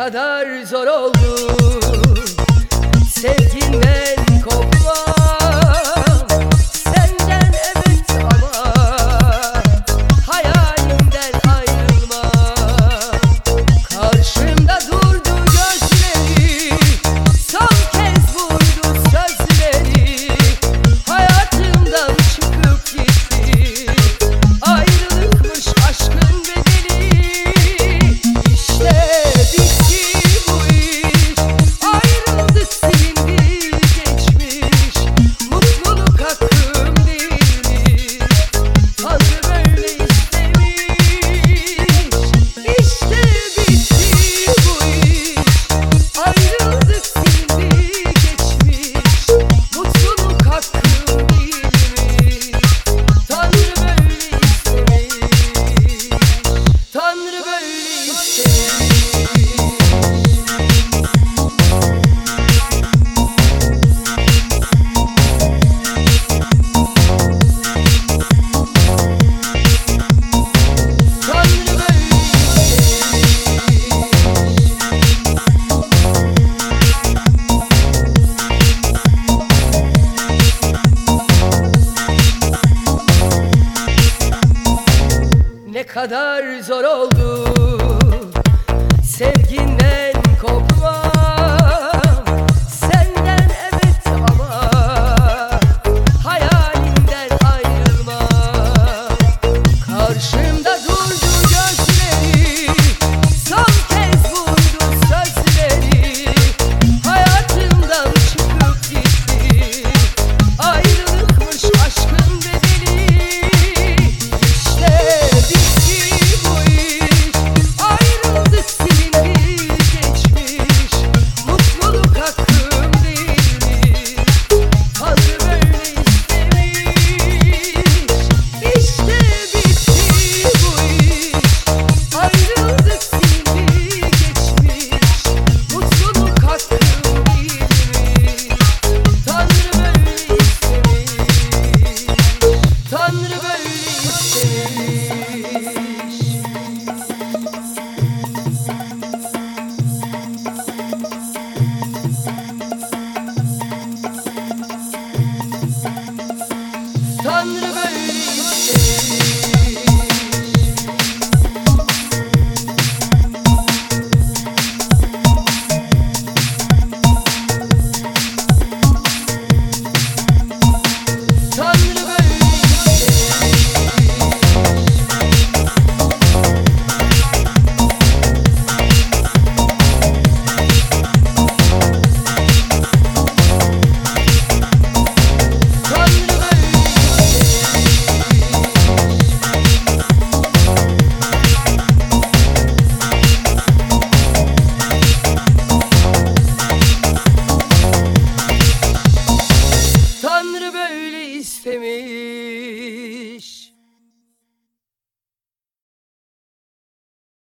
kadar zor oldu sevginden kopmam. Senden evet ama hayalimden ayrılmam. Karşımda durdu gözleri, son kez vurdu sözleri. Hayatımdan çıkıp gitti, ayrılıkmış aşkın bedeli. İşte bitti bu iş, ayrıldık silindi geçmiş. Mutluluk hakkım değilmiş, Tanrı böyle istemiş. İşte bitti bu iş, ayrıldık silindi geçmiş. Mutluluk hakkım değilmiş, Tanrı böyle istemiş. Tanrı böyle istemiş. Tanrı böyle ne kadar zor oldu sevgi